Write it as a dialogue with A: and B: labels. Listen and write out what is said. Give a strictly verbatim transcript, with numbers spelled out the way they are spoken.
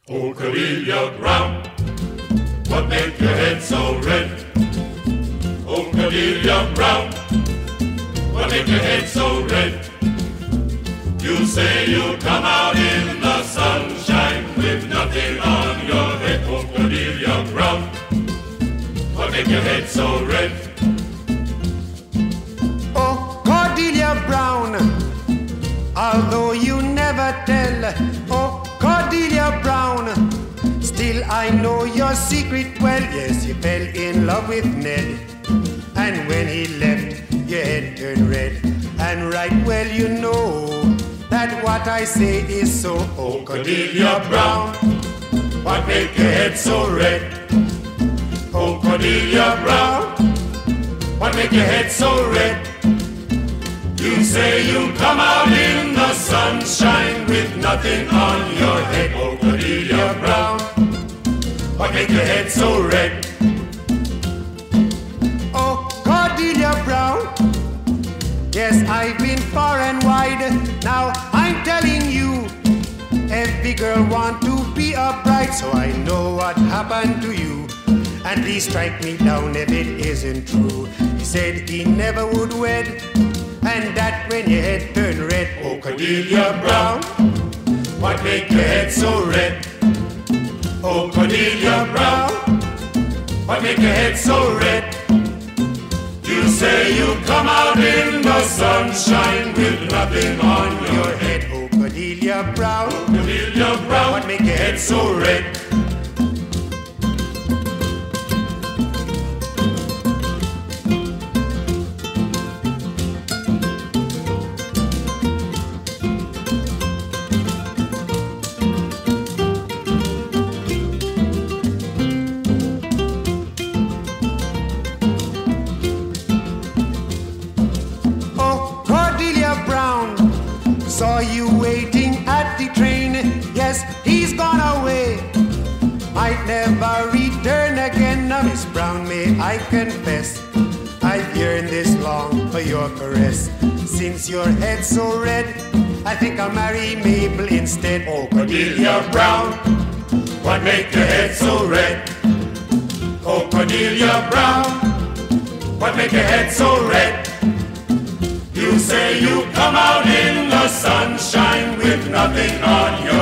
A: Oh, Cordelia Brown, what make your head so red? Oh, Cordelia Brown, what make your head so red? You say you'll come out in the sunshine with nothing on your head. Oh, Cordelia Brown, what make your head so red?
B: Oh, Cordelia Brown, although you never tell. Oh, Cordelia Brown, still I know your secret well. Yes, you fell in love with Ned, and when he left, your head turned red. And right well you know that what I say is so. Oh, Cordelia Brown, what make your head so red? Oh, Cordelia Brown, what make your head so red? You say you'll come out in the sunshine with nothing on your head. Oh, Cordelia Brown, what make your head so red? Oh, Cordelia Brown, yes, I've been far and wide. Now I'm telling you, every girl want to be a bride. So I know what happened to you, and please strike me down if it isn't true. He said he never would wed, and that when your head turned red. Oh, Cordelia Brown, what make your head so red? Oh, Cordelia Brown, what make your head so red? You say you come out in the sunshine with nothing on your head. Oh, Cordelia Brown, oh, Cordelia Brown, what make your head so red? Saw you waiting at the train. Yes, he's gone away, might never return again. Now, Miss Brown, may I confess, I've yearned this long for your caress. Since your head's so red, I think I'll marry Mabel instead. Oh, Cordelia Brown, what make your head so red? Oh, Cordelia Brown, what make your head so red? You say you come out in the sunshine with nothing on your